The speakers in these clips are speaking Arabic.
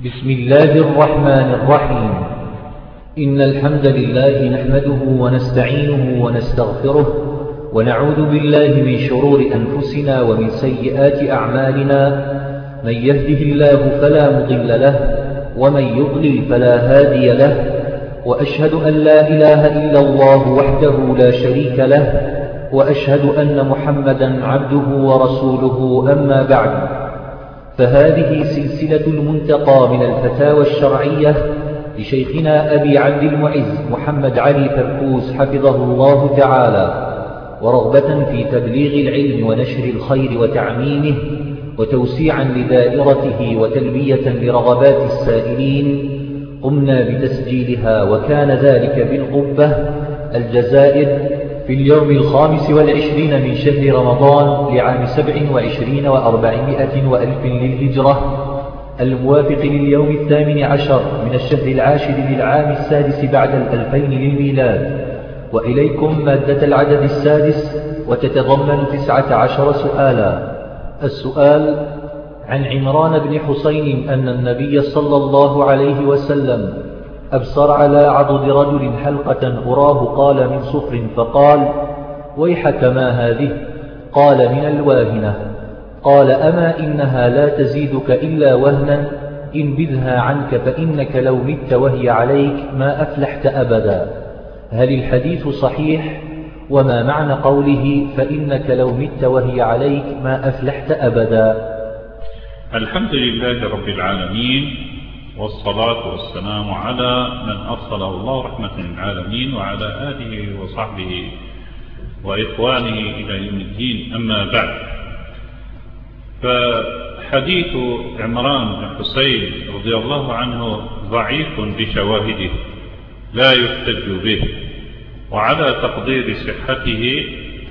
بسم الله الرحمن الرحيم. إن الحمد لله نحمده ونستعينه ونستغفره ونعوذ بالله من شرور أنفسنا ومن سيئات أعمالنا. من يهده الله فلا مضل له ومن يضلل فلا هادي له، وأشهد أن لا إله إلا الله وحده لا شريك له، وأشهد أن محمدا عبده ورسوله. أما بعد، فهذه سلسلة المنتقى من الفتاوى الشرعية لشيخنا أبي عبد المعز محمد علي فركوس حفظه الله تعالى، ورغبة في تبليغ العلم ونشر الخير وتعميمه وتوسيعا لدائرته وتلبية لرغبات السائلين، قمنا بتسجيلها، وكان ذلك بالقبة الجزائر في اليوم 25 من شهر رمضان لعام 27 و400 وألف للهجرة، الموافق لليوم 18 من الشهر العاشر للعام السادس بعد 2000 للميلاد. وإليكم مادة العدد السادس، وتتضمن 19 سؤالا. السؤال: عن عمران بن حسين أن النبي صلى الله عليه وسلم أبصر على عضد رجل حلقة أراه قال من صفر، فقال: ويحك ما هذه؟ قال: من الواهنة. قال: أما إنها لا تزيدك إلا وهنا، انبذها عنك فإنك لو مت وهي عليك ما أفلحت أبدا. هل الحديث صحيح؟ وما معنى قوله فإنك لو مت وهي عليك ما أفلحت أبدا؟ الحمد لله رب العالمين، والصلاة والسلام على من أرسله الله رحمة للعالمين، وعلى آله وصحبه وإخوانه إلى يوم الدين. أما بعد، فحديث عمران بن حسين رضي الله عنه ضعيف بشواهده لا يحتج به، وعلى تقدير صحته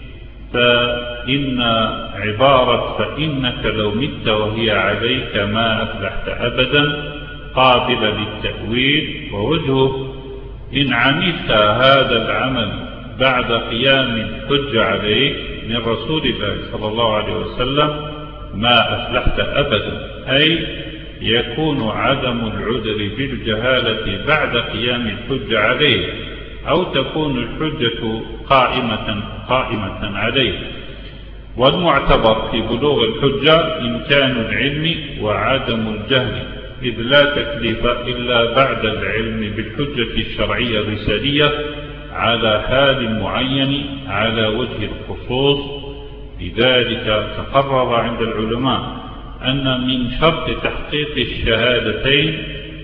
فإن عبارة فإنك لو مت وهي عليك ما أفلحت أبدا قابلة للتأويل، ووجهه: إن عملت هذا العمل بعد قيام الحج عليك من رسول الله صلى الله عليه وسلم ما أفلحت أبدا، أي يكون عدم العذر بالجهالة بعد قيام الحج عليه، أو تكون الحجة قائمة عليه. والمعتبر في بلوغ الحجة إمكان العلم وعدم الجهل، إذ لا تكليف إلا بعد العلم بالحجة الشرعية الرسالية على حال معين على وجه الخصوص. لذلك تقرر عند العلماء أن من شرط تحقيق الشهادتين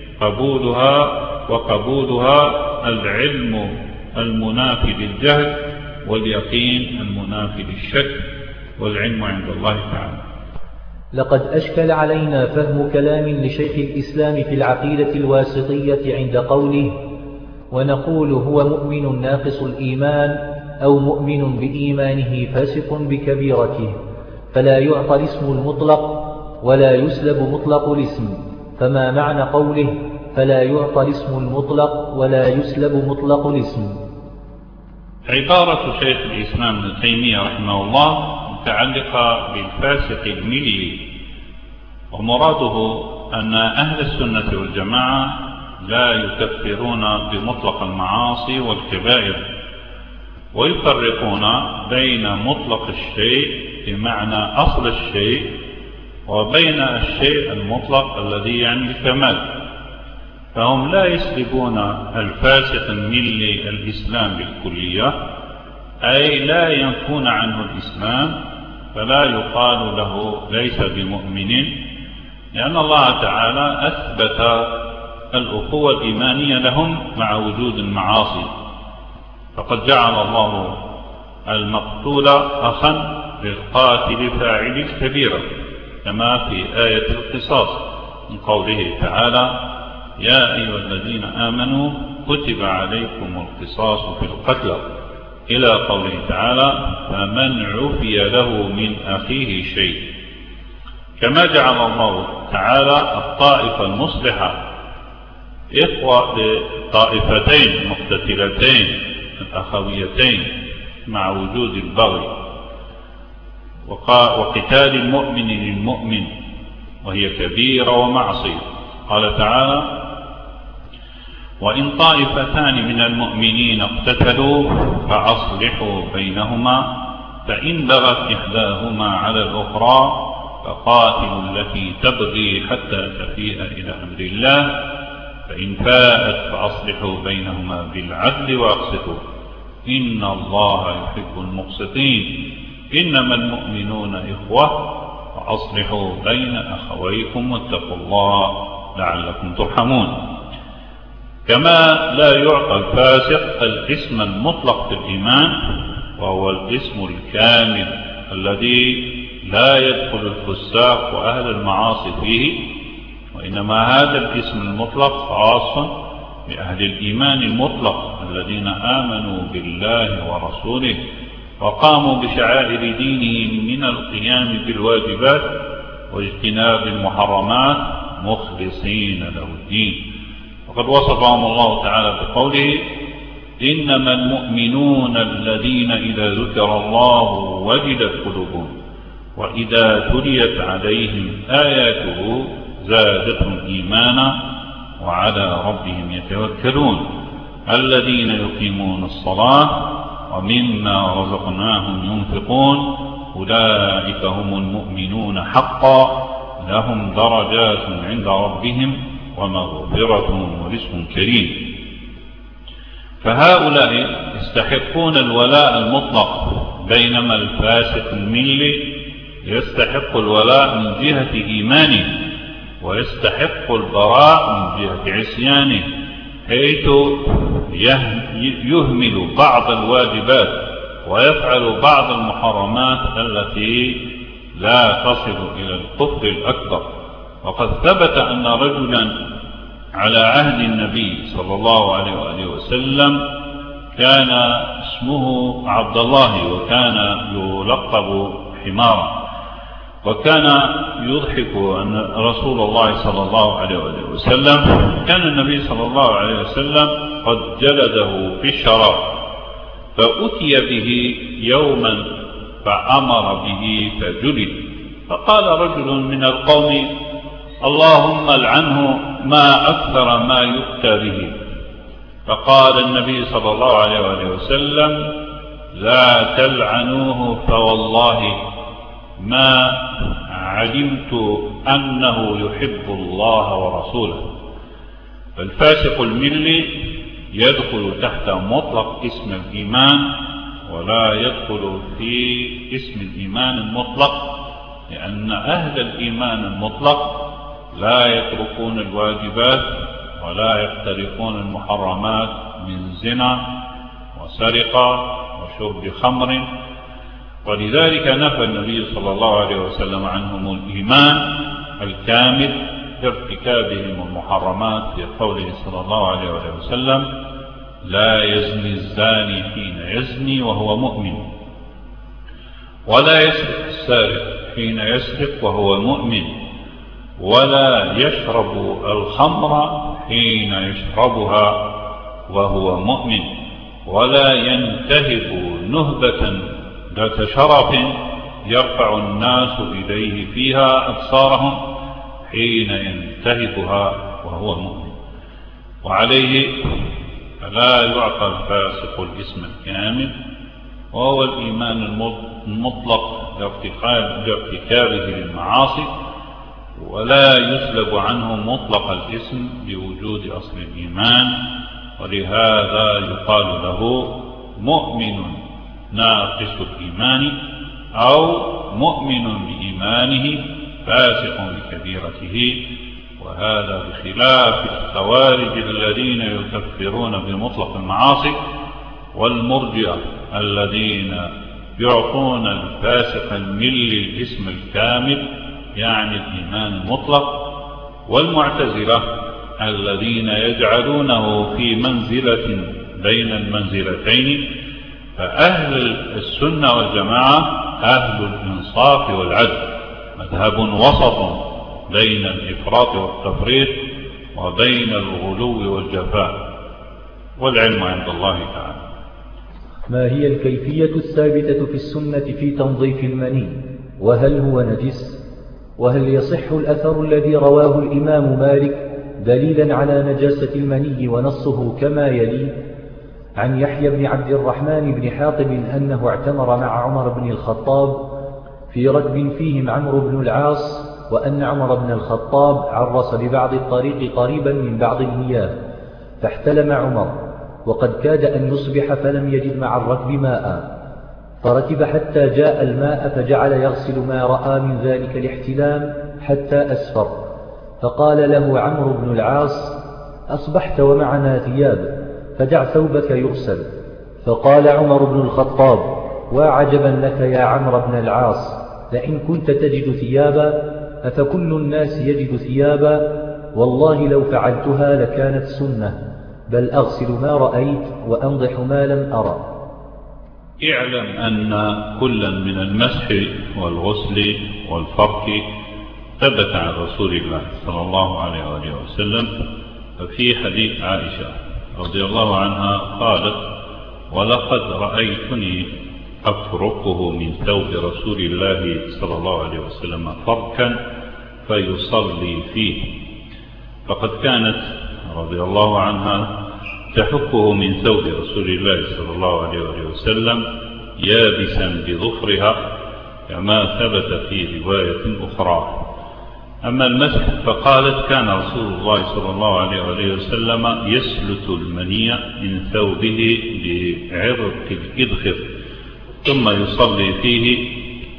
قبولها العلم المنافي للجهل، واليقين المنافي للشك، والعلم عند الله تعالى. لقد أشكل علينا فهم كلام لشيخ الإسلام في العقيدة الواسطية عند قوله: ونقول هو مؤمن ناقص الإيمان، أو مؤمن بإيمانه فاسق بكبيرته، فلا يعطى الاسم المطلق ولا يسلب مطلق الاسم. فما معنى قوله فلا يعطى الاسم المطلق ولا يسلب مطلق الاسم؟ عبارة شيخ الإسلام ابن تيمية رحمه الله متعلقة بالفاسق الملي، ومراده أن أهل السنة والجماعة لا يكفرون بمطلق المعاصي والكبائر، ويفرقون بين مطلق الشيء بمعنى أصل الشيء، وبين الشيء المطلق الذي يعني الكمال. فهم لا يسلبون الفاسق الملي الإسلام بالكلية، أي لا ينفون عنه الإسلام، فلا يقال له ليس بمؤمن، لأن الله تعالى أثبت الأخوة الإيمانية لهم مع وجود المعاصي. فقد جعل الله المقتول أخا للقاتل فاعل الكبيرة، كما في آية القصاص من قوله تعالى: يا أيها الذين آمنوا كتب عليكم القصاص في القتلى، إلى قوله تعالى: فمن عفي له من أخيه شيء. كما جعل الله تعالى الطائفة المصلحة إخوة لطائفتين مقتتلتين الأخويتين مع وجود البغي وقتال المؤمن للمؤمن، وهي كبيرة ومعصية. قال تعالى: وإن طائفتان من المؤمنين اقتتلوا فأصلحوا بينهما، فإن بغت إحداهما على الأخرى فقاتلوا التي تبغي حتى تفيء إلى أمر الله، فإن فاءت فأصلحوا بينهما بالعدل وأقسطوا إن الله يحب المقسطين، إنما المؤمنون إخوة فأصلحوا بين أخويكم واتقوا الله لعلكم ترحمون. كما لا يعطى الفاسق الاسم المطلق في الإيمان، وهو الاسم الكامل الذي لا يدخل الفساق وأهل المعاصي فيه، وإنما هذا الاسم المطلق خاص بأهل الإيمان المطلق الذين آمنوا بالله ورسوله وقاموا بشعائر دينهم من القيام بالواجبات واجتناب المحرمات مخلصين له الدين. وقد وصفهم الله تعالى بقوله: إنما المؤمنون الذين إذا ذكر الله وجلت قلوبهم وإذا تليت عليهم آياته زادتهم إيمانا وعلى ربهم يتوكلون الذين يقيمون الصلاة ومما رزقناهم ينفقون أولئك هم المؤمنون حقا لهم درجات عند ربهم ومغفرة ورزق كريم. فهؤلاء يستحقون الولاء المطلق، بينما الفاسق الملي يستحق الولاء من جهة إيمانه ويستحق البراء من جهة عصيانه، حيث يهمل بعض الواجبات ويفعل بعض المحرمات التي لا تصل إلى الكفر الأكبر. وقد ثبت أن رجلا على عهد النبي صلى الله عليه وآله وسلم كان اسمه عبد الله، وكان يلقب حمارا، وكان يضحك أن رسول الله صلى الله عليه وآله وسلم كان النبي صلى الله عليه وسلم قد جلده في الشراب، فأتي به يوما فأمر به فجلد، فقال رجل من القوم: اللهم العنه ما أكثر ما يؤتى به. فقال النبي صلى الله عليه وآله وسلم: لا تلعنوه فوالله ما علمت أنه يحب الله ورسوله. فالفاسق الملي يدخل تحت مطلق اسم الإيمان ولا يدخل في اسم الإيمان المطلق، لأن أهل الإيمان المطلق لا يتركون الواجبات ولا يقترفون المحرمات من زنا وسرقة وشرب خمر. ولذلك نفى النبي صلى الله عليه وسلم عنهم الإيمان الكامل بارتكابهم المحرمات في قوله صلى الله عليه وسلم: لا يزني الزاني حين يزني وهو مؤمن، ولا يسرق السارق حين يسرق وهو مؤمن، ولا يشرب الخمر حين يشربها وهو مؤمن، ولا ينتهب نهبة ذات شرف يرفع الناس إليه فيها أبصارهم حين ينتهبها وهو مؤمن. وعليه فلا يعطى الفاسق الاسم الكامل وهو الإيمان المطلق لارتكابه للمعاصي، ولا يسلب عنه مطلق الاسم بوجود أصل الإيمان، ولهذا يقال له مؤمن ناقص الإيمان أو مؤمن بإيمانه فاسق بكبيرته. وهذا بخلاف الخوارج الذين يكفرون بمطلق المعاصي، والمرجئة الذين يعطون الفاسق الملي الاسم الكامل يعني الإيمان المطلق، والمعتزلة الذين يجعلونه في منزلة بين المنزلتين. فأهل السنة والجماعة أهل الإنصاف والعدل، مذهب وسط بين الإفراط والتفريط وبين الغلو والجفاء، والعلم عند الله تعالى. ما هي الكيفية الثابتة في السنة في تنظيف المني؟ وهل هو نجس؟ وهل يصح الأثر الذي رواه الإمام مالك دليلا على نجاسة المني، ونصه كما يلي: عن يحيى بن عبد الرحمن بن حاطب أنه اعتمر مع عمر بن الخطاب في ركب فيهم عمرو بن العاص، وأن عمر بن الخطاب عرس ببعض الطريق قريبا من بعض المياه، فاحتلم عمر وقد كاد أن يصبح فلم يجد مع الركب ماء، فركب حتى جاء الماء فجعل يغسل ما رأى من ذلك الاحتلام حتى أسفر، فقال له عمرو بن العاص: أصبحت ومعنا ثياب، فدع ثوبك يغسل. فقال عمر بن الخطاب: وعجبا لك يا عمرو بن العاص، لئن كنت تجد ثيابا أفكل الناس يجد ثيابا؟ والله لو فعلتها لكانت سنة، بل أغسل ما رأيت وأنضح ما لم أرى. اعلم أن كلا من المسح والغسل والفرك ثبت عن رسول الله صلى الله عليه وآله وسلم. ففي حديث عائشة رضي الله عنها قالت: ولقد رأيتني أفرقه من ثوب رسول الله صلى الله عليه وسلم فركا فيصلي فيه. فقد كانت رضي الله عنها تحكه من ثوب رسول الله صلى الله عليه وسلم يابسا بظفرها، كما ثبت في رواية أخرى. أما المسح فقالت: كان رسول الله صلى الله عليه وسلم يسلت المني من ثوبه بعرق الإذخر ثم يصلي فيه،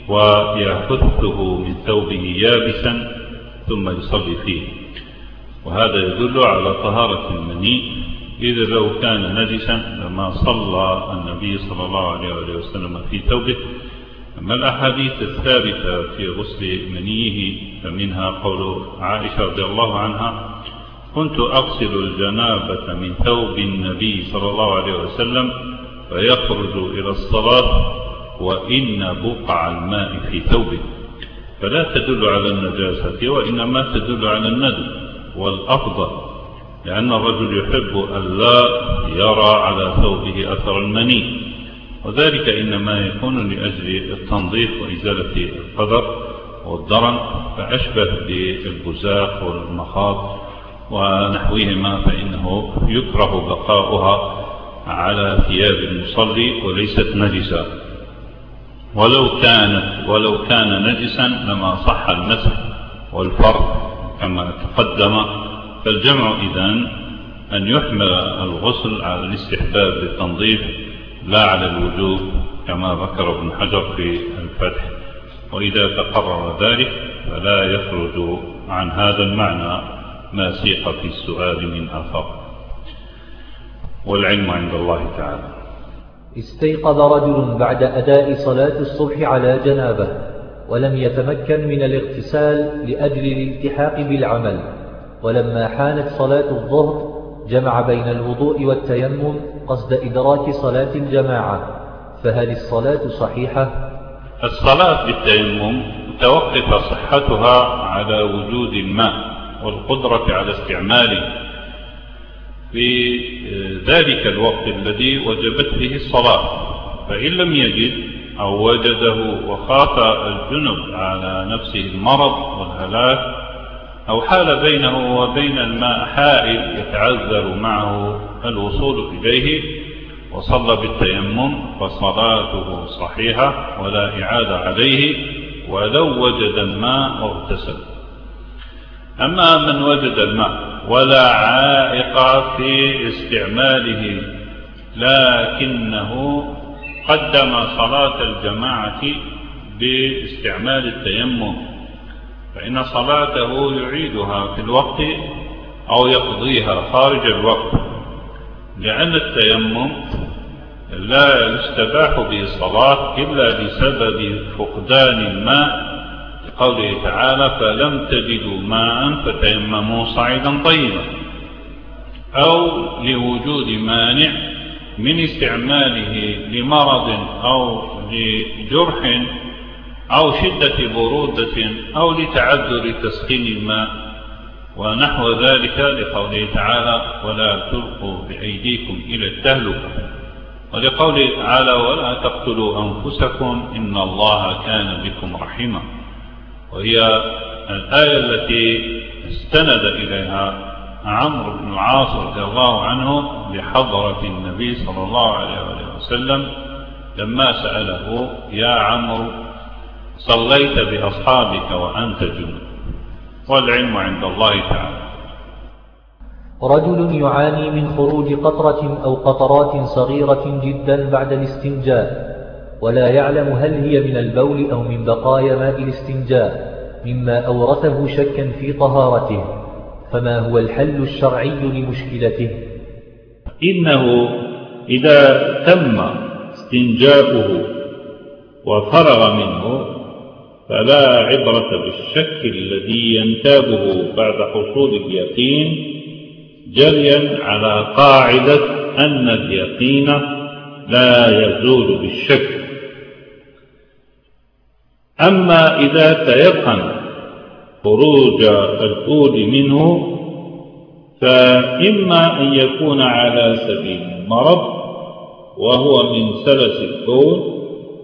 ويحثه من ثوبه يابسا ثم يصلي فيه. وهذا يدل على طهارة المني، إذا لو كان نجسا لما صلى النبي صلى الله عليه وسلم في ثوبه. أما الأحاديث الثابتة في غسل منيه فمنها قول عائشة رضي الله عنها: كنت أغسل الجنابة من ثوب النبي صلى الله عليه وسلم فيخرج إلى الصلاة وإن بقع الماء في ثوبه. فلا تدل على النجاسة، وإنما تدل على الندب والأفضل، لأن الرجل يحب أن لا يرى على ثوبه أثر المني، وذلك إنما يكون لأجل التنظيف وإزالة القدر والضرن، فأشبه بالبزاق والمخاط ونحوهما، فإنه يكره بقاؤها على ثياب المصلي وليست نجسة. ولو كان نجسا لما صح المسح والفرق كما تقدم. فالجمع إذن أن يحمل الغسل على الاستحباب للتنظيف لا على الوجوب كما ذكر ابن حجر في الفتح، وإذا تقرر ذلك فلا يخرج عن هذا المعنى ما سيق في السؤال من أثر، والعلم عند الله تعالى. استيقظ رجل بعد أداء صلاة الصبح على جنابه ولم يتمكن من الاغتسال لأجل الالتحاق بالعمل، ولما حانت صلاة الظهر جمع بين الوضوء والتيمم قصد إدراك صلاة الجماعة، فهل الصلاة صحيحة؟ الصلاة بالتيمم متوقف صحتها على وجود الماء والقدرة على استعماله في ذلك الوقت الذي وجبت به الصلاة. فإن لم يجد أو وجده وخاف الجنب على نفسه المرض والهلاك، أو حال بينه وبين الماء حائل يتعذر معه الوصول إليه وصلى بالتيمم، فصلاته صحيحة ولا إعادة عليه ولو وجد الماء واغتسل. أما من وجد الماء ولا عائق في استعماله لكنه قدم صلاة الجماعة باستعمال التيمم، فإن صلاته يعيدها في الوقت أو يقضيها خارج الوقت، لأن التيمم لا يستباح به الصلاة إلا بسبب فقدان الماء، لقوله تعالى: فلم تجدوا ماء فتيمموا صعيدا طيبا، أو لوجود مانع من استعماله لمرض أو لجرح أو شدة برودة أو لتعذر تسخين الماء ونحو ذلك، لقوله تعالى: ولا تلقوا بأيديكم إلى التهلكة، ولقوله تعالى: ولا تقتلوا أنفسكم إن الله كان بكم رحيما. وهي الآية التي استند إليها عمرو بن العاص رضي الله عنه بحضرة النبي صلى الله عليه وسلم لما سأله: يا عمرو، صليت بأصحابك وأنت جنب؟ والعلم عند الله تعالى. رجل يعاني من خروج قطرة أو قطرات صغيرة جدا بعد الاستنجاء، ولا يعلم هل هي من البول أو من بقايا ماء الاستنجاء، مما أورثه شكا في طهارته، فما هو الحل الشرعي لمشكلته؟ إنه إذا تم استنجاؤه وفرغ منه فلا عبرة بالشك الذي ينتابه بعد حصول اليقين، جريا على قاعدة أن اليقين لا يزول بالشك. أما إذا تيقن خروج البول منه فإما أن يكون على سبيل المرض وهو من سلس البول،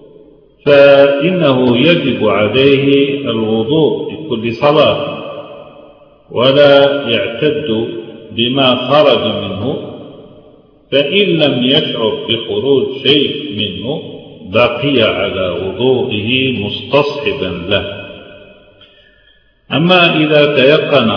فإنه يجب عليه الوضوء لكل صلاة ولا يعتد بما خرج منه، فإن لم يشعر بخروج شيء منه بقي على وضوئه مستصحبا له. أما إذا تيقن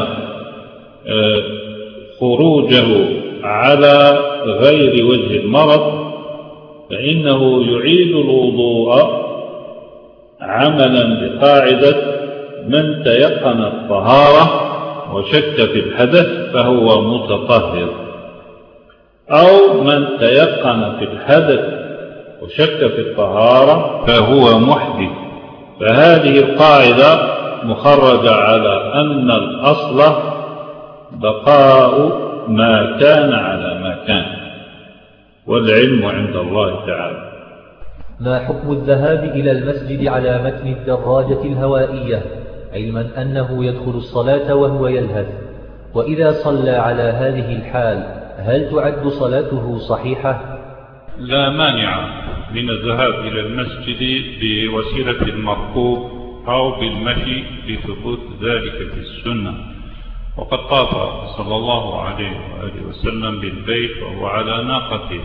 خروجه على غير وجه المرض فإنه يعيد الوضوء عملا بقاعدة من تيقن الطهارة وشك في الحدث فهو متطهر، أو من تيقن في الحدث وشك في الطهارة فهو محدث. فهذه القاعدة مخرجة على أن الأصل بقاء ما كان على ما كان، والعلم عند الله تعالى. ما حكم الذهاب إلى المسجد على متن الدراجة الهوائية، علما أنه يدخل الصلاة وهو يلهث؟ وإذا صلى على هذه الحال هل تعد صلاته صحيحة؟ لا مانع من الذهاب إلى المسجد بوسيلة المركوب أو بالمشي لثبوت ذلك في السنة، وقد طاف صلى الله عليه وآله وسلم بالبيت وهو على ناقته،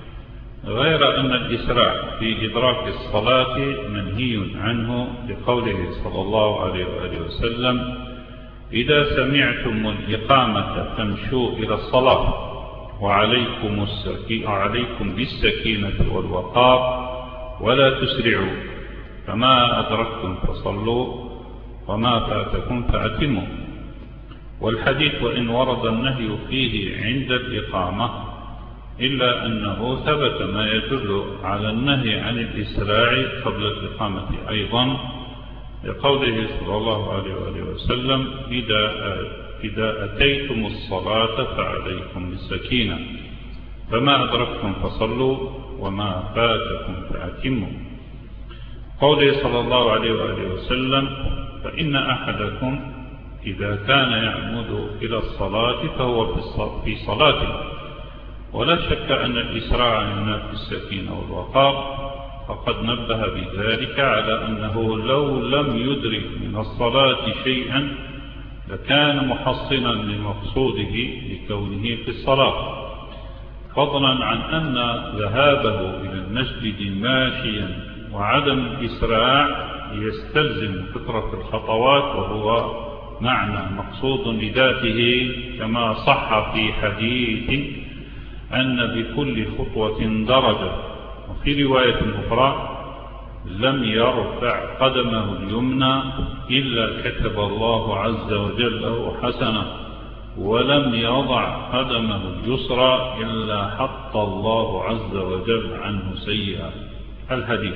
غير أن الإسراع في إدراك الصلاة منهي عنه لقوله صلى الله عليه وآله وسلم: إذا سمعتم الإقامة فامشوا إلى الصلاة وعليكم بالسكينة والوقار ولا تسرعوا، فما أدركتم فصلوا وما فاتكم فأتموا. والحديث وإن ورد النهي فيه عند الإقامة إلا أنه ثبت ما يدل على النهي عن الإسراع قبل الإقامة أيضا، لقوله صلى الله عليه وآله وسلم: إذا أتيتم الصلاة فعليكم بالسكينة، فما أدركتم فصلوا وما فاتكم فأتموا. قوله صلى الله عليه وآله وسلم: فإن أحدكم إذا كان يعمد إلى الصلاة فهو في صلاته. ولا شك أن الإسراع ينافي السكينة والوقار، فقد نبه بذلك على أنه لو لم يدرك من الصلاة شيئا لكان محصنا لمقصوده لكونه في الصلاة، فضلا عن أن ذهابه إلى المسجد ماشيا وعدم الإسراع يستلزم كثرة الخطوات، وهو معنى مقصود لذاته، كما صح في حديث أن بكل خطوة درجة. وفي رواية أخرى: لم يرفع قدمه اليمنى إلا كتب الله عز وجل له حسنة، ولم يضع قدمه اليسرى إلا حط الله عز وجل عنه سيئا. الحديث.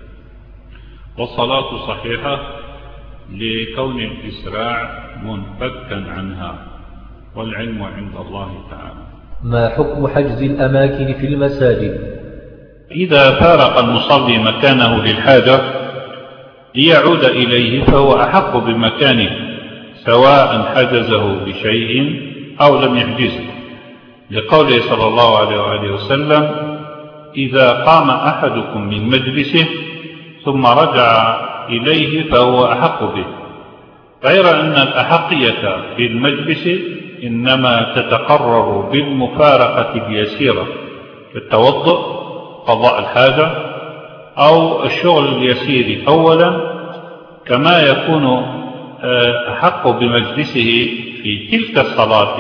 والصلاة صحيحة لكون الإسراع منفكا عنها، والعلم عند الله تعالى. ما حكم حجز الأماكن في المساجد؟ إذا فارق المصلي مكانه للحاجة ليعود إليه فهو أحق بمكانه، سواء حجزه بشيء أو لم يحجزه، لقوله صلى الله عليه وآله وسلم: إذا قام أحدكم من مجلسه ثم رجع إليه فهو أحق به، غير أن الأحقية في المجلس إنما تتقرر بالمفارقة اليسيرة كالتوضؤ، قضاء الحاجة، أو الشغل اليسير أولا، كما يكون أحق بمجلسه في تلك الصلاة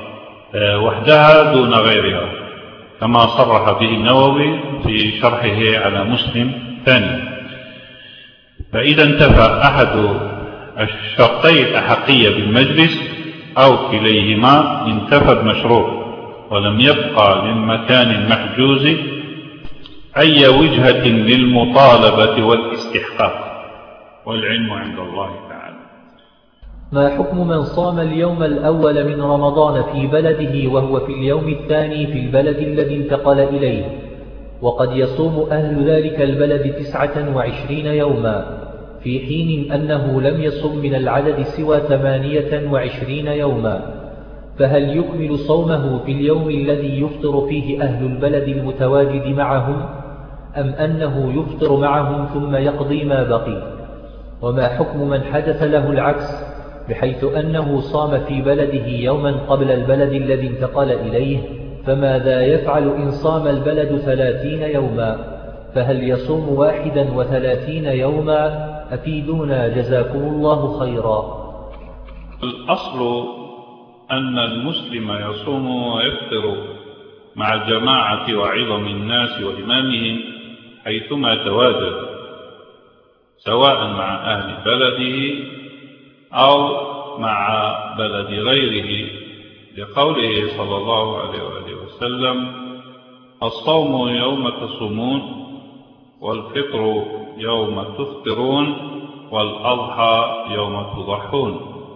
وحدها دون غيرها، كما صرح به النووي في شرحه على مسلم ثاني. فإذا انتفى أحد الشرطي الأحقية بالمجلس أو كليهما انتفى المشروط، ولم يبقى للمكان المحجوز أي وجهة للمطالبة والاستحقاق، والعلم عند الله تعالى. ما حكم من صام اليوم الأول من رمضان في بلده وهو في اليوم الثاني في البلد الذي انتقل إليه، وقد يصوم أهل ذلك البلد 29 يوما، في حين أنه لم يصم من العدد سوى 28 يوما، فهل يكمل صومه في اليوم الذي يفطر فيه أهل البلد المتواجد معهم، أم أنه يفطر معهم ثم يقضي ما بقي؟ وما حكم من حدث له العكس، بحيث أنه صام في بلده يوما قبل البلد الذي انتقل إليه، فماذا يفعل إن صام البلد 30 يوما؟ فهل يصوم 31 يوما؟ أفيدونا جزاكم الله خيرا. الأصل أن المسلم يصوم ويفطر مع الجماعة وعظم الناس وإمامهم حيثما تواجد، سواء مع أهل بلده أو مع بلد غيره، لقوله صلى الله عليه وآله وسلم: الصوم يوم تصومون، والفطر يوم تفطرون، والأضحى يوم تضحون.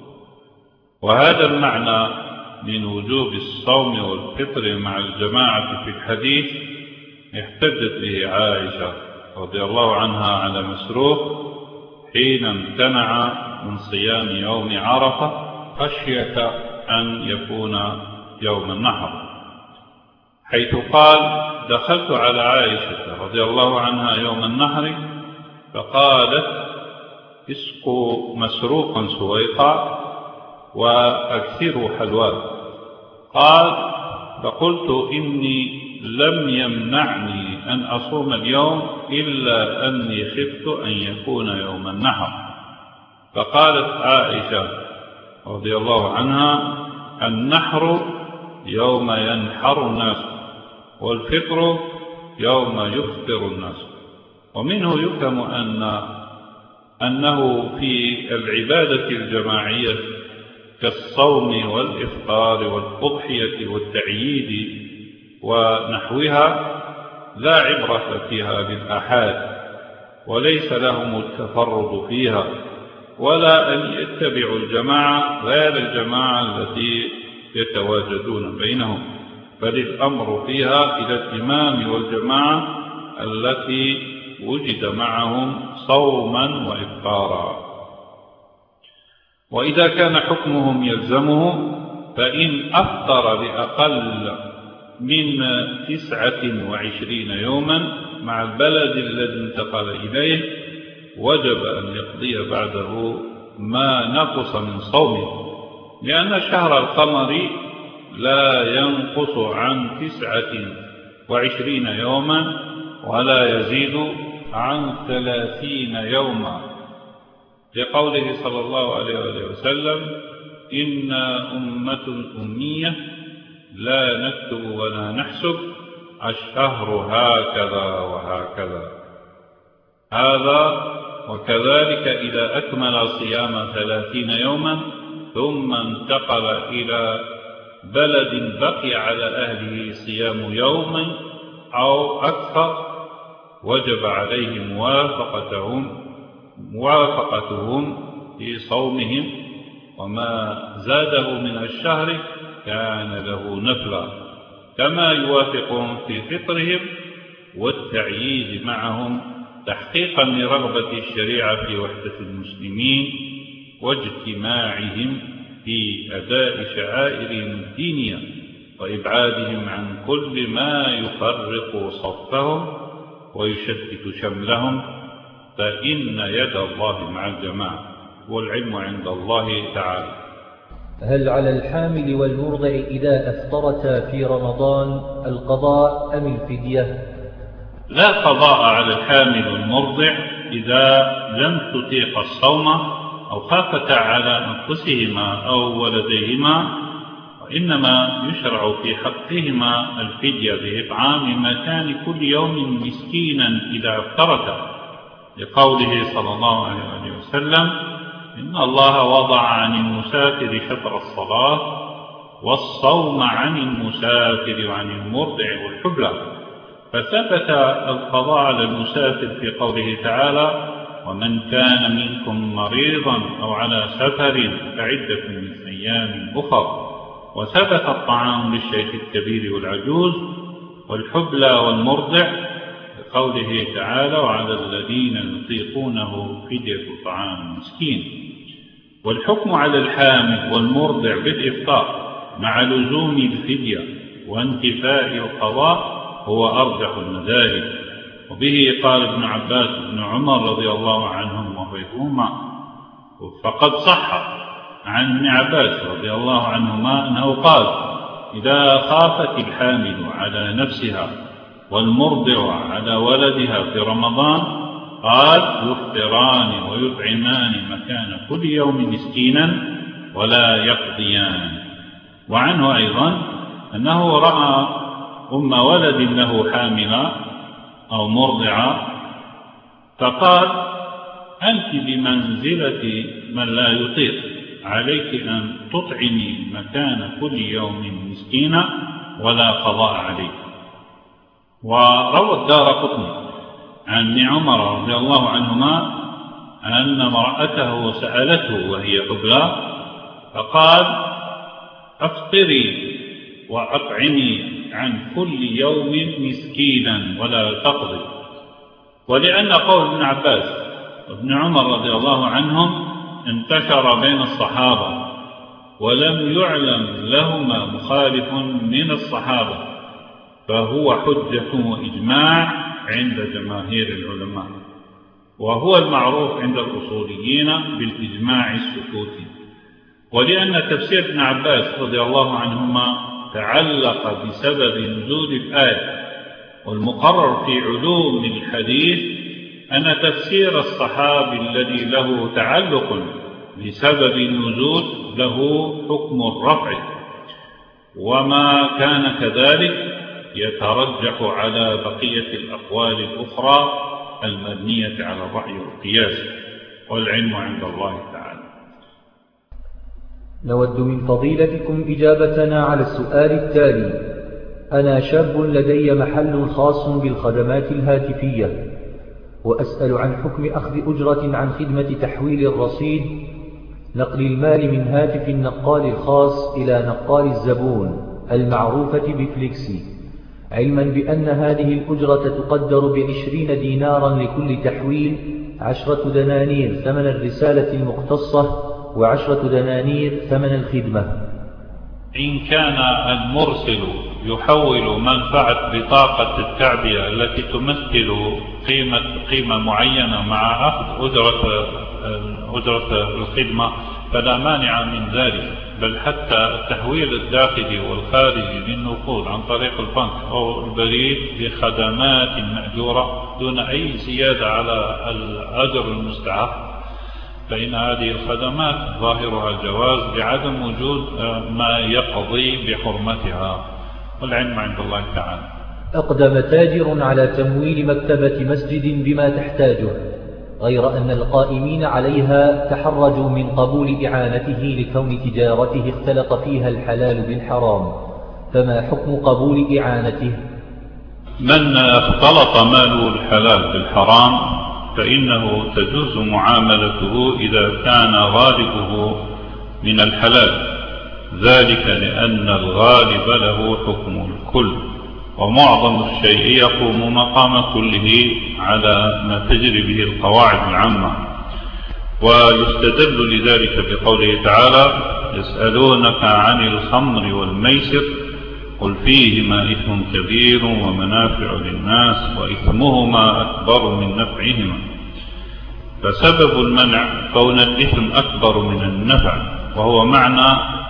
وهذا المعنى من وجوب الصوم والفطر مع الجماعة في الحديث احتجت به عائشة رضي الله عنها على مسروق حين امتنع من صيام يوم عرفة خشية أن يكون يوم النحر، حيث قال: دخلت على عائشة رضي الله عنها يوم النحر فقالت: اسقوا مسروقا سويقا وأكثروا حلواه. قال: فقلت: إني لم يمنعني أن أصوم اليوم إلا أني خفت أن يكون يوم النحر. فقالت عائشة رضي الله عنها: النحر يوم ينحر الناس، والفطر يوم يفطر الناس. ومنه يفهم أنه في العبادة الجماعية كالصوم والإفطار والأضحية والتعييد ونحوها لا عبرة فيها بالآحاد، وليس لهم التفرد فيها، ولا أن يتبعوا الجماعة غير الجماعة التي يتواجدون بينهم، بل الأمر فيها إلى الإمام والجماعة التي وجد معهم صوما وإفطارا. وإذا كان حكمهم يلزمه، فإن أفطر بأقل من 29 يوما مع البلد الذي انتقل إليه وجب أن يقضي بعده ما نقص من صومه، لأن شهر القمر لا ينقص عن 29 يوما ولا يزيد عن 30 يوما، لقوله صلى الله عليه وسلم: إنا أمة أمية لا نكتب ولا نحسب، الشهر هكذا وهكذا. هذا وكذلك إذا أكمل صيام 30 يوما ثم انتقل إلى بلد بقي على أهله صيام يوم أو أكثر، وجب عليه موافقتهم في صومهم، وما زاده من الشهر كان له نفلا، كما يوافقهم في فطرهم والتعييد معهم، تحقيقا لرغبة الشريعة في وحدة المسلمين واجتماعهم في أداء شعائرهم الدينية، وإبعادهم عن كل ما يفرق صفهم ويشتت شملهم، فإن يد الله مع الجماعة، والعلم عند الله تعالى. هل على الحامل والمرضع إذا أفطرتا في رمضان القضاء أم الفدية؟ لا قضاء على الحامل والمرضع إذا لم تطيق الصوم أو خافتا على أنفسهما أو ولديهما، وإنما يشرع في حقهما الفدية بإطعام مكان كل يوم مسكينا إذا أفطرتا، لقوله صلى الله عليه وسلم: إن الله وضع عن المسافر شطر الصلاة والصوم عن المسافر وعن المرضع والحبلى، فثبت القضاء على المسافر في قوله تعالى: ومن كان منكم مريضا أو على سفر فعدة من أيام أخر، وثبت الطعام للشيخ الكبير والعجوز والحبلى والمرضع بقوله تعالى: وعلى الذين يطيقونه فدية طعام مسكين. والحكم على الحامل والمرضع بالإفطار مع لزوم الفدية وانتفاء القضاء هو أرجح المذاهب، وبه قال ابن عباس وابن عمر رضي الله عنهم وغيرهما. فقد صح عن ابن عباس رضي الله عنهما أنه قال: إذا خافت الحامل على نفسها والمرضع على ولدها في رمضان قال: يفطران ويطعمان مكان كل يوم مسكينا ولا يقضيان. وعنه أيضا أنه رأى أم ولد له حاملة أو مرضعة فقال: أنت بمنزلة من لا يطيق، عليك أن تطعمي مكان كل يوم مسكينا ولا قضاء عليك. وروى الدارقطني عن ابن عمر رضي الله عنهما أن امرأته سألته وهي حبلى فقال: أفطري وأطعمي عن كل يوم مسكينا ولا تقضي. ولأن قول ابن عباس وابن عمر رضي الله عنهم انتشر بين الصحابة ولم يعلم لهما مخالف من الصحابة، فهو حجة وإجماع عند جماهير العلماء، وهو المعروف عند الأصوليين بالإجماع السكوتي. ولأن تفسير ابن عباس رضي الله عنهما تعلق بسبب نزول الآية، والمقرر في علوم الحديث أن تفسير الصحابي الذي له تعلق بسبب النزول له حكم الرفع، وما كان كذلك يترجح على بقية الأقوال الأخرى المبنية على الرأي والقياس، والعلم عند الله تعالى. نود من فضيلتكم إجابتنا على السؤال التالي: أنا شاب لدي محل خاص بالخدمات الهاتفية، وأسأل عن حكم أخذ أجرة عن خدمة تحويل الرصيد، نقل المال من هاتف النقال الخاص إلى نقال الزبون المعروفة بفليكسي، علما بأن هذه الأجرة تقدر ب20 دينارا لكل تحويل، 10 دنانير ثمن الرسالة المختصة و10 دنانير ثمن الخدمة. إن كان المرسل يحول منفعة بطاقة التعبئة التي تمثل قيمة معينة مع أخذ أجرة الخدمة فلا مانع من ذلك، بل حتى التحويل الداخلي والخارجي للنقود عن طريق البنك أو البريد بخدمات مأجورة دون أي زيادة على الأجر المستحق، فإن هذه الخدمات ظاهرها الجواز بعدم وجود ما يقضي بحرمتها، والعلم عند الله تعالى. أقدم تاجر على تمويل مكتبة مسجد بما تحتاجه، غير أن القائمين عليها تحرجوا من قبول إعانته لكون تجارته اختلط فيها الحلال بالحرام، فما حكم قبول إعانته؟ من اختلط ماله الحلال بالحرام فإنه تجوز معاملته إذا كان غالبه من الحلال، ذلك لأن الغالب له حكم الكل، ومعظم الشيء يقوم مقام كله على ما تجري به القواعد العامة. ويستدل لذلك بقوله تعالى: يسألونك عن الخمر والميسر قل فيهما إثم كبير ومنافع للناس وإثمهما أكبر من نفعهما. فسبب المنع كون الإثم أكبر من النفع، وهو معنى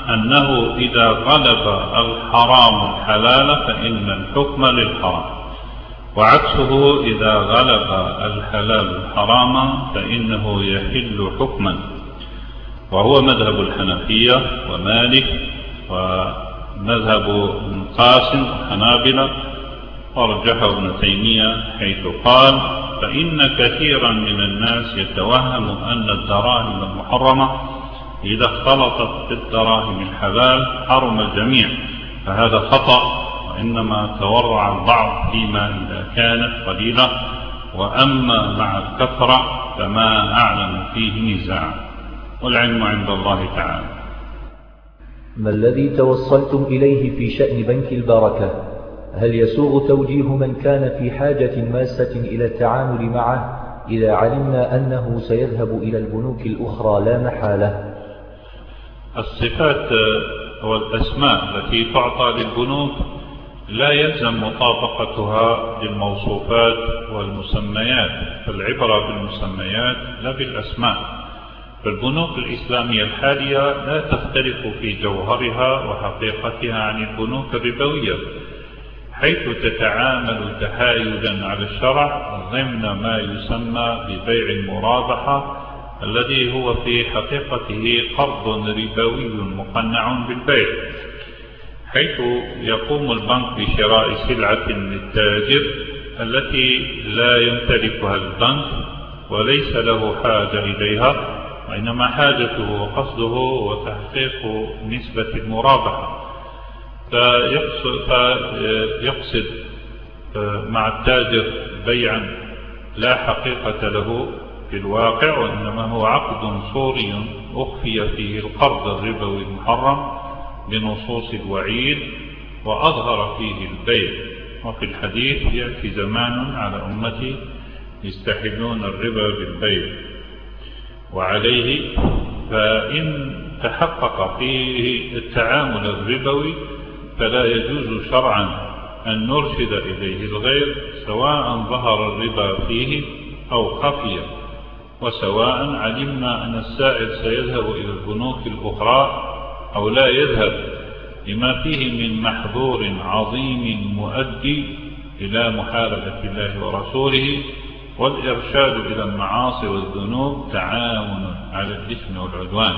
أنه إذا غلب الحرام الحلال فإن الحكم للحرام، وعكسه إذا غلب الحلال الحرام فإنه يحل حكما، وهو مذهب الحنفية ومالك ومذهب القاسم والحنابلة، ورجحه ابن تيمية حيث قال: فإن كثيرا من الناس يتوهم أن الدراهم المحرمة إذا اختلطت بالدراهم الحلال حرم الجميع، فهذا خطأ، وإنما تورع البعض فيما إذا كانت قليلة، وأما مع الكثرة فما أعلم فيه نزاع، والعلم عند الله تعالى. ما الذي توصلتم إليه في شأن بنك البركة؟ هل يسوغ توجيه من كان في حاجة ماسة إلى التعامل معه إذا علمنا أنه سيذهب إلى البنوك الأخرى لا محالة؟ الصفات والأسماء التي تعطى للبنوك لا يلزم مطابقتها للموصوفات والمسميات، فالعبرة بالمسميات لا بالأسماء. فالبنوك الإسلامية الحالية لا تختلف في جوهرها وحقيقتها عن البنوك الربوية، حيث تتعامل تحايلا على الشرع ضمن ما يسمى ببيع المرابحة، الذي هو في حقيقته قرض ربوي مقنع بالبيع، حيث يقوم البنك بشراء سلعة للتاجر التي لا يمتلكها البنك وليس له حاجة إليها، وإنما حاجته وقصده هو تحقيق نسبة المرابحة، فيقصد مع التاجر بيعا لا حقيقة له في الواقع، وإنما هو عقد صوري أخفي فيه القرض الربوي المحرم بنصوص الوعيد وأظهر فيه البيع. وفي الحديث: يأتي زمان على أمتي يستحلون الربا بالبيع، وعليه فإن تحقق فيه التعامل الربوي فلا يجوز شرعا أن نرشد إليه الغير، سواء ظهر الربا فيه أو خفي، وسواء علمنا أن السائل سيذهب إلى البنوك الأخرى أو لا يذهب، لما فيه من محظور عظيم مؤدي إلى محاربة الله ورسوله، والإرشاد إلى المعاصي والذنوب تعاون على الإثم والعدوان.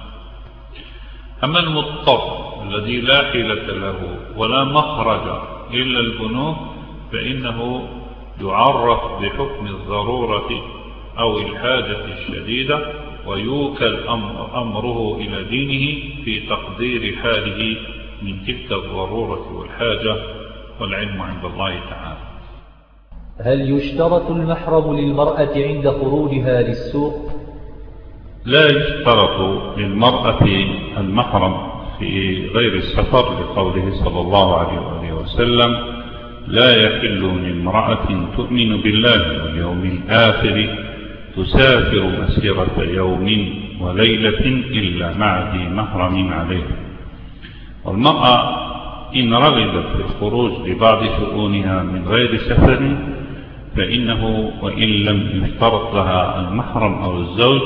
أما المضطر الذي لا حيلة له ولا مخرج إلا البنوك فإنه يعرف بحكم الضرورة أو الحاجة الشديدة، ويوكل أمره إلى دينه في تقدير حاله من تلك الضرورة والحاجة، والعلم عند الله تعالى. هل يشترط المحرم للمرأة عند خروجها للسوق؟ لا يشترط للمرأة المحرم في غير السفر، لقوله صلى الله عليه وآله وسلم: لا يحل لامرأة تؤمن بالله واليوم الآخر تسافر مسيرة يوم وليلة إلا مع ذي محرم عليه. والمرأة إن رغبت في الخروج لبعض شؤونها من غير سفر فإنه وإن لم يشترط لها المحرم أو الزوج،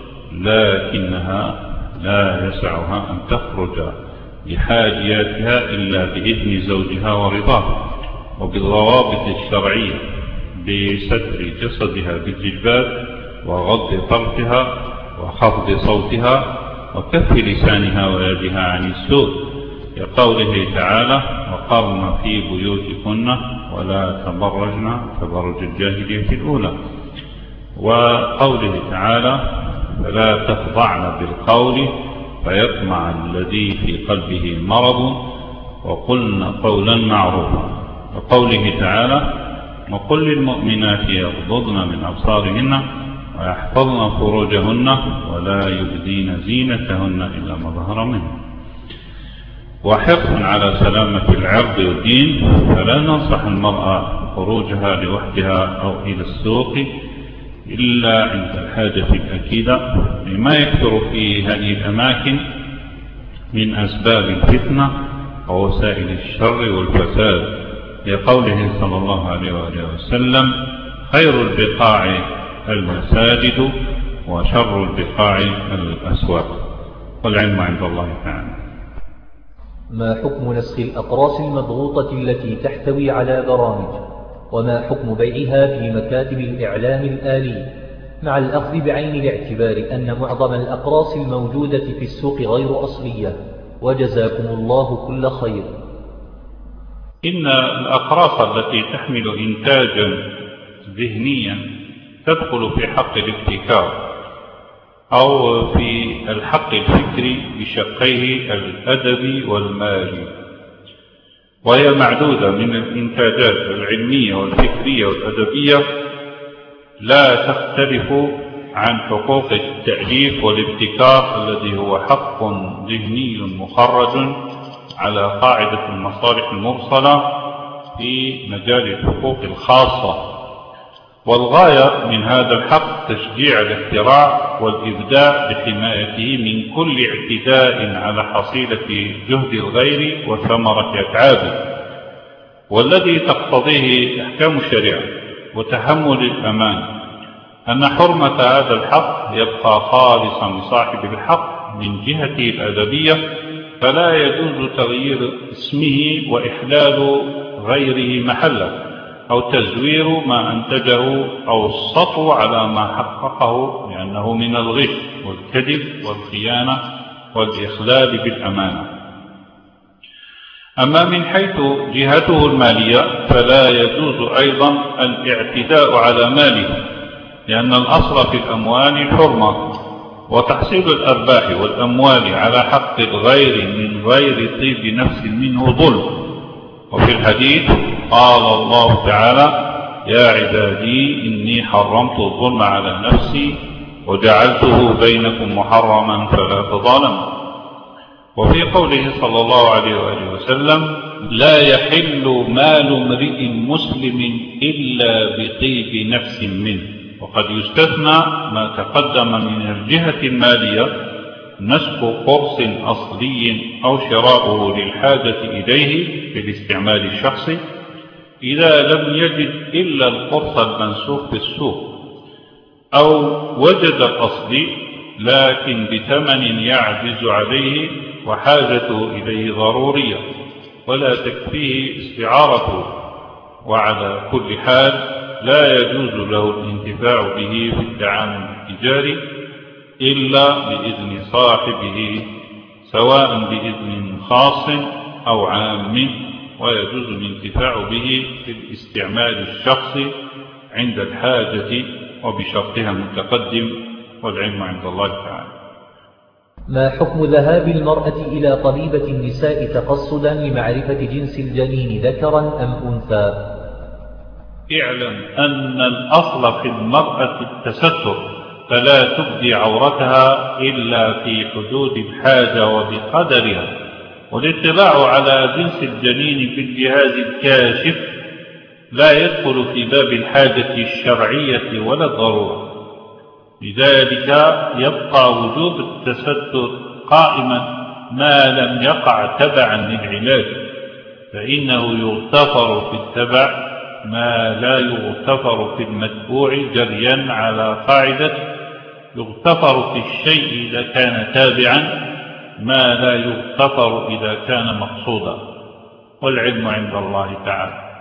لكنها لا يسعها أن تخرج لحاجياتها إلا بإذن زوجها ورضاه، وبالضوابط الشرعية، بستر جسدها بالجلباب، وغض طرفها، وخفض صوتها، وكف لسانها ويدها عن السوء، لقوله تعالى: وقرن في بيوتكن ولا تبرجن تبرج الجاهلية الأولى، وقوله تعالى: فلا تخضعن بالقول فيطمع الذي في قلبه مرض وقلن قولا معروفا، وقوله تعالى: وقل للمؤمنات يغضضن من أبصارهن ويحفظن فروجهن ولا يبدين زينتهن إلا ما ظهر منه. وحرص على سلامة العرض والدين، فلا ننصح المرأة خروجها لوحدها أو إلى السوق إلا عند الحاجة الأكيدة، لما يكثر في هذه الأماكن من أسباب الفتنة ووسائل الشر والفساد، لقوله صلى الله عليه وآله وسلم: خير البقاع المساجد وشر البقاع الأسواق، والعلم عند الله تعالى. ما حكم نسخ الأقراص المضغوطة التي تحتوي على برامج؟ وما حكم بيعها في مكاتب الإعلام الآلي مع الأخذ بعين الاعتبار أن معظم الأقراص الموجودة في السوق غير أصلية؟ وجزاكم الله كل خير. إن الأقراص التي تحمل إنتاجا ذهنيا تدخل في حق الابتكار أو في الحق الفكري بشقيه الأدبي والمالي، وهي معدودة من الإنتاجات العلمية والفكرية والأدبية، لا تختلف عن حقوق التأليف والابتكار الذي هو حق ذهني مخرج على قاعدة المصالح المرسلة في مجال الحقوق الخاصة. والغاية من هذا الحق تشجيع الاختراع والإبداع بحمايته من كل اعتداء على حصيلة جهد الغير وثمرة أتعابه، والذي تقتضيه أحكام الشريعة وتحمل الأمان أن حرمة هذا الحق يبقى خالصا لصاحب الحق من جهته الأدبية، فلا يجوز تغيير اسمه وإحلال غيره محله أو تزوير ما أنتجه أو السطو على ما حققه، لأنه من الغش والكذب والخيانة والإخلال بالأمانة. أما من حيث جهته المالية فلا يجوز أيضا الاعتداء على ماله، لأن الأصل في الأموال الحرمة، وتحصيل الأرباح والأموال على حق الغير من غير طيب نفس منه ظلم. وفي الحديث قال الله تعالى: يا عبادي إني حرمت الظلم على نفسي وجعلته بينكم محرما فلا تظالموا. وفي قوله صلى الله عليه وآله وسلم: لا يحل مال امرئ مسلم إلا بطيب نفس منه. وقد يستثنى ما تقدم من الجهة المالية نسخ قرص أصلي أو شراؤه للحاجة إليه في الاستعمال الشخصي إذا لم يجد إلا القرص المنسوخ في السوق، أو وجد الأصلي لكن بثمن يعجز عليه وحاجته إليه ضرورية ولا تكفيه استعارته. وعلى كل حال لا يجوز له الانتفاع به في التعامل التجاري إلا بإذن صاحبه، سواء بإذن خاص أو عام، ويجوز الانتفاع به في الاستعمال الشخصي عند الحاجة وبشرطها المتقدم، والعلم عند الله تعالى. ما حكم ذهاب المرأة إلى طبيبة النساء تقصدا لمعرفة جنس الجنين ذكرا أم أنثى؟ اعلم أن الأصل في المرأة التستر، فلا تبدي عورتها إلا في حدود الحاجة وبقدرها، والاطلاع على جنس الجنين بالجهاز الكاشف لا يدخل في باب الحاجة الشرعية ولا الضرورة. لذلك يبقى وجوب التستر قائما ما لم يقع تبعا للعلاج، فإنه يغتفر في التبع ما لا يغتفر في المتبوع، جريا على قاعدة يغتفر في الشيء إذا كان تابعا ما لا يغتفر إذا كان مقصودا، والعلم عند الله تعالى.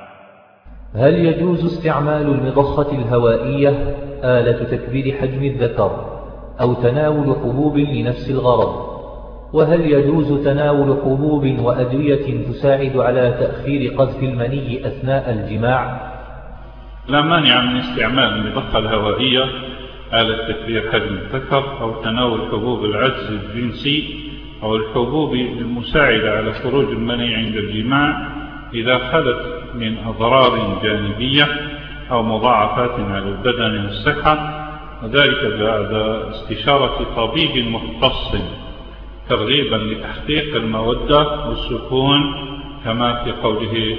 هل يجوز استعمال المضخة الهوائية آلة تكبير حجم الذكر أو تناول حبوب لنفس الغرض؟ وهل يجوز تناول حبوب وأدوية تساعد على تأخير قذف المني أثناء الجماع؟ لا مانع من استعمال المضخة الهوائية آلة تكبير حجم الذكر أو تناول حبوب العجز الجنسي أو الحبوب المساعدة على خروج المني عند الجماع إذا خلت من أضرار جانبية أو مضاعفات على البدن والصحة، وذلك بعد استشارة طبيب مختص ترغيبا لتحقيق المودة والسكون، كما في قوله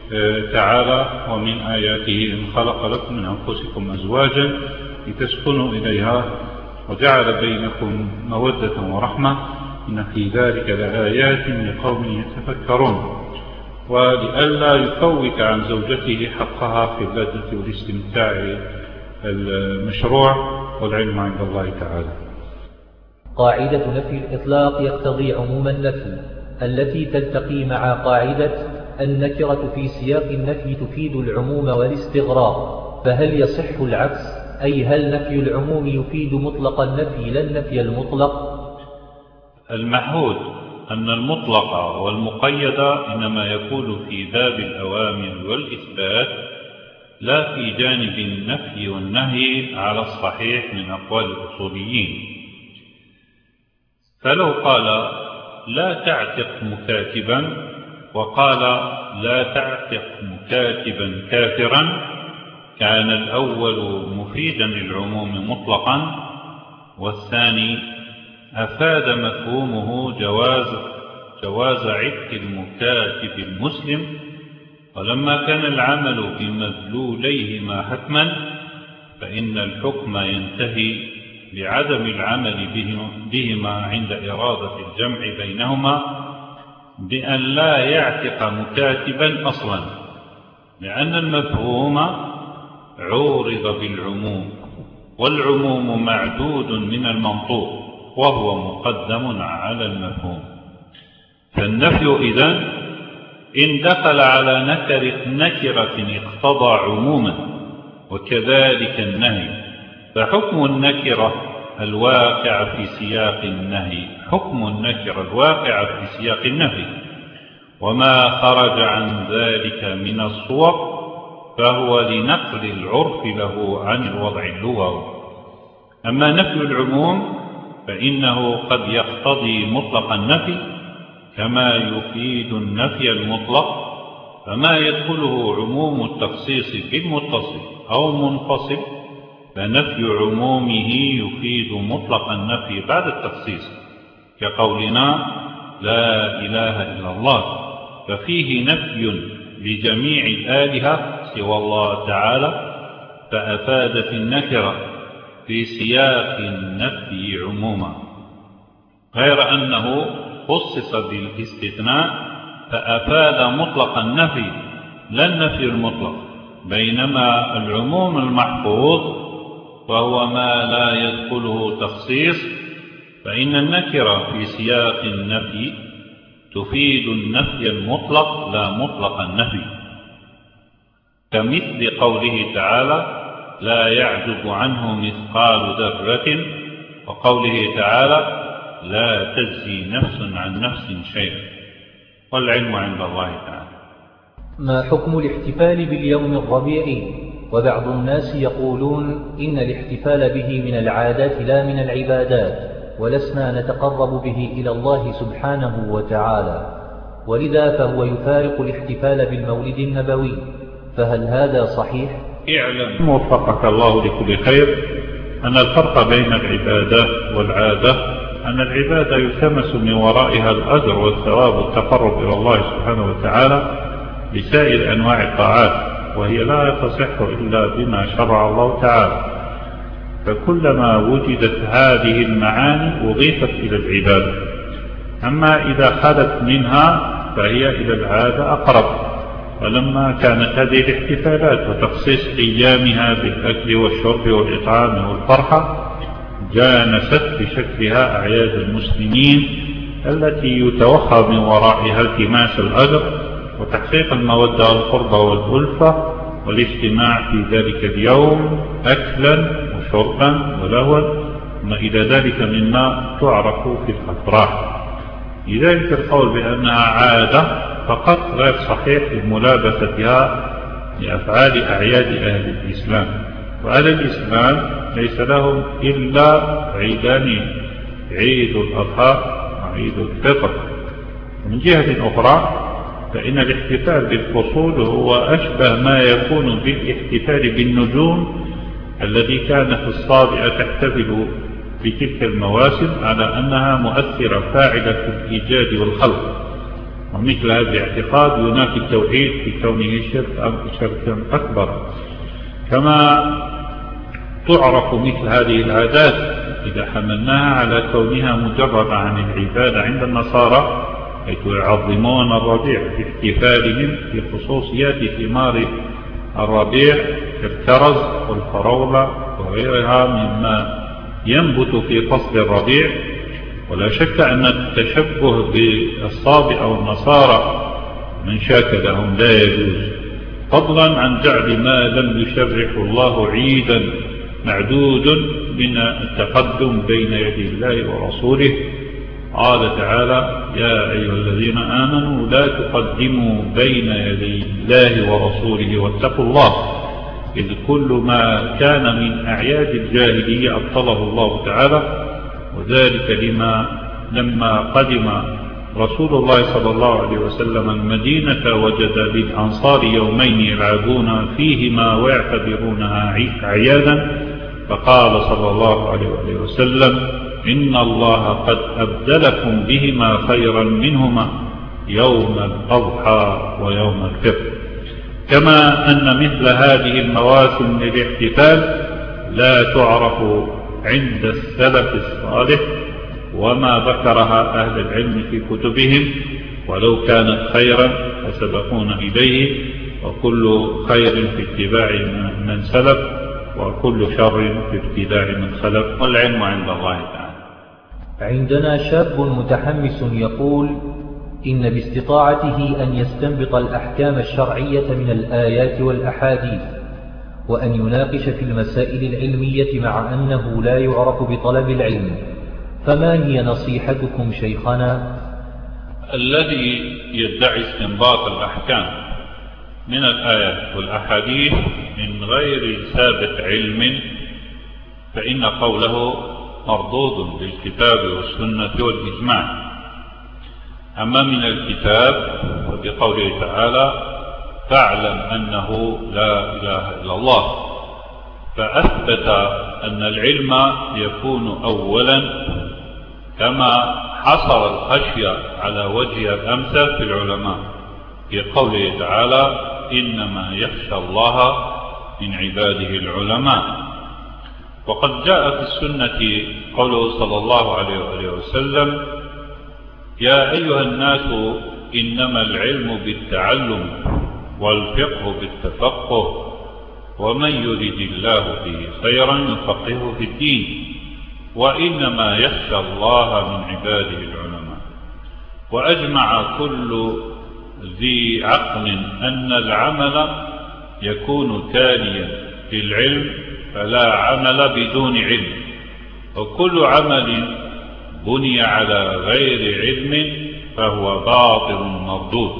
تعالى: ومن آياته أن خلق لكم من أنفسكم أزواجا لتسكنوا إليها وجعل بينكم مودة ورحمة إن في ذلك لآيات لقوم يتفكرون. ولئلا يفوت عن زوجته حقها في اللذة والاستمتاع المشروع، والعلم عند الله تعالى. قاعدة نفي الإطلاق يقتضي عموم النفي، التي تلتقي مع قاعدة النكرة في سياق النفي تفيد العموم والاستغراق، فهل يصح العكس؟ أي هل نفي العموم يفيد مطلق النفي لا النفي المطلق؟ المحود أن المطلق والمقيد إنما يكون في باب الأوامر والإثبات، لا في جانب النفي والنهي على الصحيح من أقوال الأصوليين. فلو قال لا تعتق مكاتبا وقال لا تعتق مكاتبا كافرا، كان الأول مفيدا للعموم مطلقا، والثاني أفاد مفهومه جواز عتق المكاتب المسلم. ولما كان العمل بمدلوليهما حتما، فإن الحكم ينتهي بعدم العمل بهما عند إرادة الجمع بينهما بأن لا يعتق مكاتبا أصلا، لأن المفهوم عورض بالعموم، والعموم معدود من المنطوق وهو مقدم على المفهوم. فالنفي إذن إن دخل على نكرة اقتضى عموما، وكذلك النهي، فحكم النكرة الواقع في سياق النهي حكم النكرة الواقع في سياق النهي، وما خرج عن ذلك من الصور فهو لنقل العرف له عن الوضع اللغوي. أما نفي العموم فإنه قد يقتضي مطلق النفي كما يفيد النفي المطلق، فما يدخله عموم التخصيص بالمتصل أو منفصل فنفي عمومه يفيد مطلق النفي بعد التخصيص، كقولنا لا إله إلا الله، ففيه نفي لجميع الآلهة سوى الله تعالى، فأفادت النكرة في سياق النفي عموما، غير أنه خصص بالاستثناء فأفاد مطلق النفي لا النفي المطلق، بينما العموم المحفوظ وهو ما لا يدخله تخصيص، فإن النكرة في سياق النفي تفيد النفي المطلق لا مطلق النفي، كمثل قوله تعالى لا يعزب عنه مثقال ذرة، وقوله تعالى لا تجزي نفس عن نفس شيئا، والعلم عند الله تعالى. ما حكم الاحتفال باليوم الربيعي؟ وبعض الناس يقولون إن الاحتفال به من العادات لا من العبادات، ولسنا نتقرب به إلى الله سبحانه وتعالى، ولذا فهو يفارق الاحتفال بالمولد النبوي، فهل هذا صحيح؟ اعلم وفقك الله لكل خير أن الفرق بين العبادة والعادة أن العبادة يلتمس من ورائها الأجر والثواب والتقرب إلى الله سبحانه وتعالى بسائر أنواع الطاعات، وهي لا تصح إلا بما شرع الله تعالى، فكلما وجدت هذه المعاني أضيفت إلى العبادة. أما إذا خلت منها فهي إلى العادة أقرب. ولما كانت هذه الاحتفالات وتخصيص أيامها بالأكل والشرب والإطعام والفرحة جانست بشكلها أعياد المسلمين التي يتوخى من ورائها التماس الأجر وتحقيق المودة والقربة والألفة والاجتماع في ذلك اليوم أكلا وشربا ولهوا وما إلى ذلك مما تعرف في الأفراح. لذلك القول بأنها عادة فقط غير صحيح لملابستها لأفعال أعياد أهل الإسلام، وأهل الإسلام ليس لهم إلا عيدان، عيد الأضحى وعيد الفطر. من جهة أخرى فإن الاحتفال بالفصول هو أشبه ما يكون بالاحتفال بالنجوم الذي كانت الصابئة تحتفل بتلك المواسم على أنها مؤثرة فاعلة في الإيجاد والخلق، ومثل هذا الاعتقاد ينافي التوحيد في كونه شركا أكبر. كما تعرف مثل هذه العادات إذا حملناها على كونها مجرد عن العبادة عند النصارى، حيث يعظمون الربيع باحتفالهم بخصوصيات ثمار الربيع كالكرز والفراولة وغيرها مما ينبت في فصل الربيع، ولا شك أن التشبه بالصابئة والنصارى من شاكلهم لا يجوز، فضلا عن جعل ما لم يشرح الله عيدا معدود من التقدم بين يدي الله ورسوله. قال تعالى: يا أيها الذين آمنوا لا تقدموا بين يدي الله ورسوله واتقوا الله، إذ كل ما كان من أعياد الجاهلية أبطله الله تعالى، وذلك لما قدم رسول الله صلى الله عليه وسلم المدينة وجد للأنصار يومين يلعبون فيهما ويعتبرونها أعيادا، فقال صلى الله عليه وسلم: إن الله قد أبدلكم بهما خيرا منهما يوم الأضحى ويوم الفطر. كما أن مثل هذه المواسم للاحتفال لا تعرف عند السلف الصالح، وما ذكرها أهل العلم في كتبهم، ولو كانت خيرا فسبقون إليه، وكل خير في اتباع من سلف، وكل شر في ابتداع من خلف، والعلم عند الله تعالى. عندنا شاب متحمس يقول: إن باستطاعته أن يستنبط الأحكام الشرعية من الآيات والأحاديث، وأن يناقش في المسائل العلمية مع أنه لا يعرف بطلب العلم، فما هي نصيحتكم شيخنا؟ الذي يدعي استنباط الأحكام من الآيات والأحاديث من غير سابق علم فإن قوله مردود بالكتاب والسنة والإجماع. أما من الكتاب فبقوله تعالى: فاعلم أنه لا إله إلا الله، فأثبت أن العلم يكون أولا، كما حصر الخشية على وجه الأمثل في العلماء في قوله تعالى: إنما يخشى الله من عباده العلماء. وقد جاء في السنة قوله صلى الله عليه وسلم: يا أيها الناس إنما العلم بالتعلم والفقه بالتفقه، ومن يرد الله به خيرا يفقهه في الدين، وإنما يخشى الله من عباده العلماء. وأجمع كل ذي عقل أن العمل يكون تاليا في العلم، فلا عمل بدون علم، وكل عمل بني على غير علم فهو باطل مردود.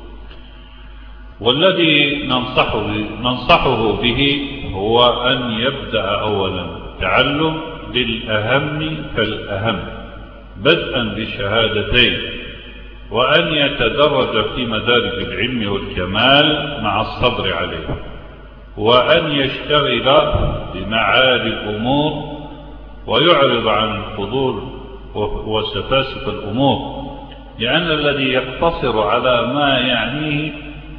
والذي ننصحه به هو أن يبدأ أولا تعلم للأهم فالأهم بدءا بالشهادتين، وأن يتدرج في مدارج العلم والكمال مع الصبر عليه، وأن يشتغل بمعالي الأمور ويعرض عن الفضول وسفاسف الأمور، لأن الذي يقتصر على ما يعنيه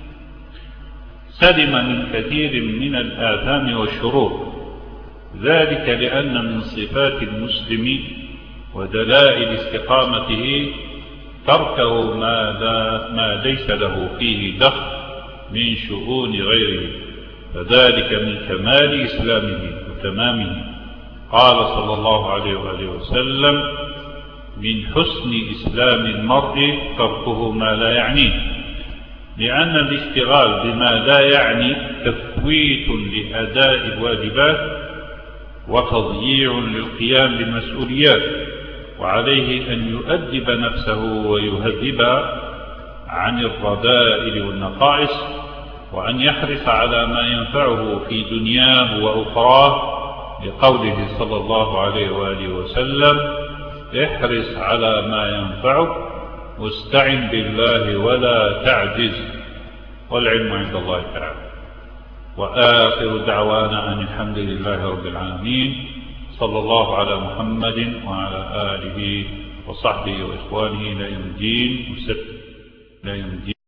سلم من كثير من الآثام والشرور. ذلك لأن من صفات المسلم ودلائل استقامته تركه ما ليس له فيه دخل من شؤون غيره، فذلك من كمال إسلامه وتمامه. قال صلى الله عليه وسلم: من حسن إسلام المرء تركه ما لا يعنيه، لأن الاشتغال بما لا يعني تفويت لأداء الواجبات وتضييع للقيام بالمسؤوليات، وعليه أن يؤدب نفسه ويهذبها عن الرذائل والنقائص، وأن يحرص على ما ينفعه في دنياه وأخراه، لقوله صلى الله عليه وسلم: احرص على ما ينفعك واستعن بالله ولا تعجز، والعلم عند الله تعالى. وآخر دعوانا أن الحمد لله رب العالمين، صلى الله على محمد وعلى آله وصحبه وإخوانه إلى يوم الدين.